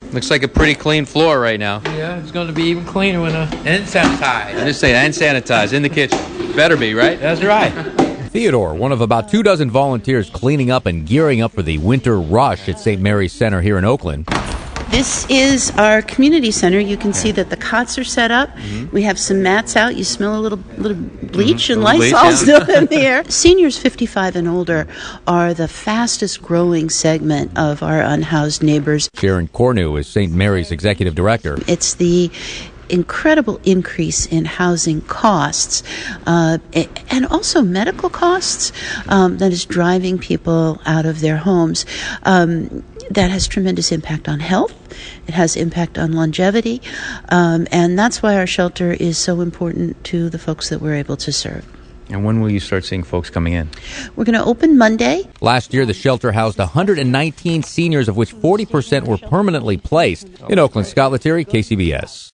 Looks like a pretty clean floor right now. Yeah, it's going to be even cleaner when and sanitized. I just say, and sanitized in the kitchen. Better be, right? That's right. Theodore, one of about 24 volunteers cleaning up and gearing up for the winter rush at St. Mary's Center here in Oakland. This is our community center. You can see that the cots are set up. Mm-hmm. We have some mats out. You smell a little bleach and Lysol still in the air. Seniors 55 and older are the fastest growing segment of our unhoused neighbors. Sharon Cornu is St. Mary's executive director. It's the incredible increase in housing costs and also medical costs that is driving people out of their homes. That has tremendous impact on health. It has impact on longevity. And that's why our shelter is so important to the folks that we're able to serve. And when will you start seeing folks coming in? We're going to open Monday. Last year, the shelter housed 119 seniors, of which 40% were permanently placed. In Oakland, Scott Lettieri, KCBS.